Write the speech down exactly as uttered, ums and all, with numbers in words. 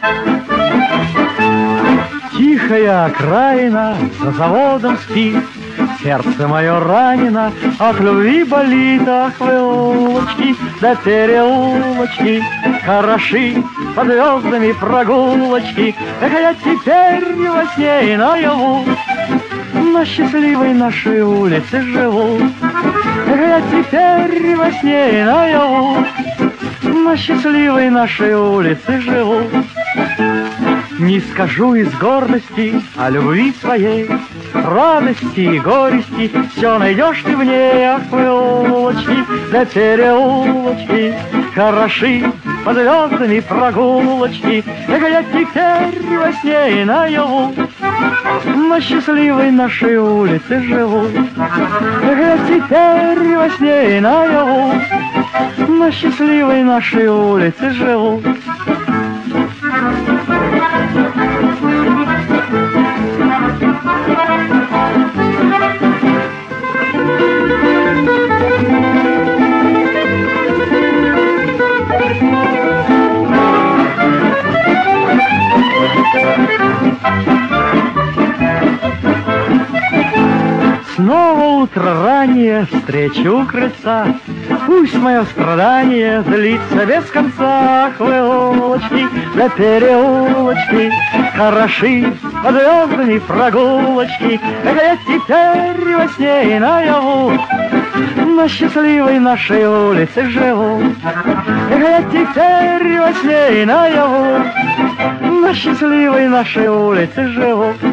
Тихая окраина за заводом спит, сердце мое ранено, от любви болит. Ах, вы улочки да переулочки, хороши под звездами прогулочки. Эх, я теперь во сне и наяву на счастливой нашей улице живу. Эх, я теперь во сне и наяву на счастливой нашей улице живу. Не скажу из гордости о любви своей, радости и горести все найдешь ты в ней. Ах, вы улочки да переулочки, хороши под звездами прогулочки. Эх, я теперь во сне и наяву на счастливой нашей улице живу. Эх, я теперь во сне и наяву на счастливой нашей улице живу. Снова утро раннее, встреча у крыльца. Пусть мое страдание длится без конца. Ах, вы улочки да переулочки, хороши под звездами прогулочки. Эх, я теперь во сне и наяву на счастливой нашей улице живу. Эх, я теперь во сне и наяву на счастливой нашей улице живу.